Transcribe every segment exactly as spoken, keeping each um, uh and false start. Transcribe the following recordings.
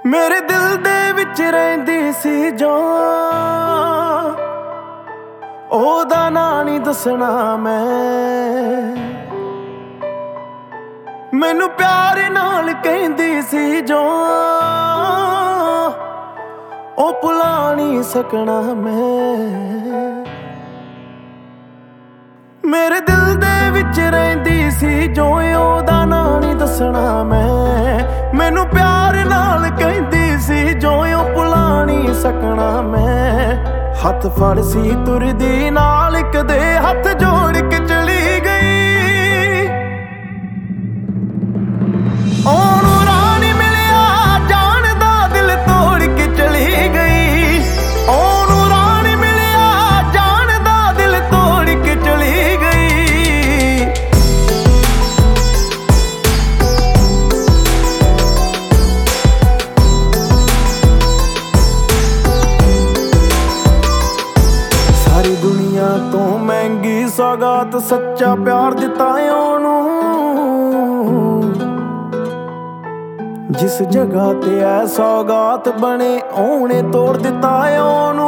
मेरे दिल दे विच रहिंदी सी जो ओदा नां नहीं दसना मैं। मैनू प्यार नाल कहंदी सी जो ओ भुला नहीं सकना मैं। मेरे दिल दे विच रहिंदी सी जो ओदा नां नहीं दसना मैं। मैनू प्यार नाल कहंदी सी जो ओ भुला नहीं सकना मैं। हथ फड़ सी तुरदी नाल कदे हथ जोड़ के चली गई। ओनू राह नहीं मिलिया जान दा दिल तोड़ के चली गई। ओनू राह नहीं मिलिया जान दा दिल तोड़ के चली गई। सारी दुनिया तो महंगी सौगात सच्चा प्यार दिता ओनू। जिस जगह ते ऐ सौगात बने ओने तोड़ दिता ओनू।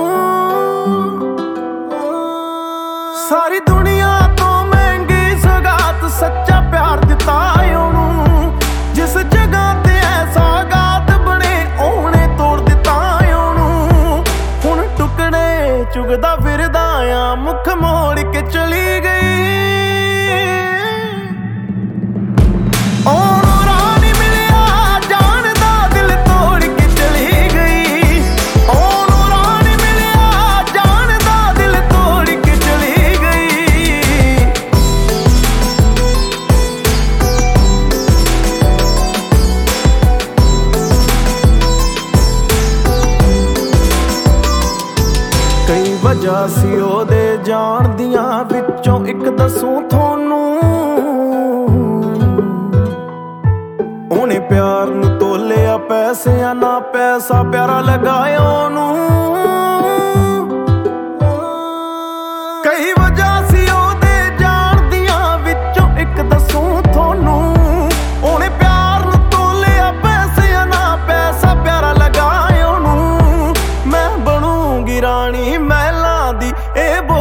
सारी दुनिया तो महंगी सौगात सच्चा प्यार दिता ओनू। जिस जगह ते ऐ सौगात बने ओने तोड़ दिता ओनू। हुण टुकड़े चुगदा फिरदा आ मुख मोड़ के चली गई। ओनू राह नहीं मिलिया जान दा दिल तोड़ के चली गई। ओनू राह नहीं मिलिया जान दा दिल तोड़ के चली गई। कई वजह सी ओदे जान दियां विचों इक दसूं थोनू। ओने प्यार नू तोलिया पैसिਆਂ ना पैसा प्यारा लगाया ओनू। कई वजह सी ओदे जान दियां विचों इक दसूं थोनू। ओने प्यार नू तोलिया पैसिਆਂ ना पैसा प्यारा लगाया ओनू। मैं बनूंगी रानी महलां दी ए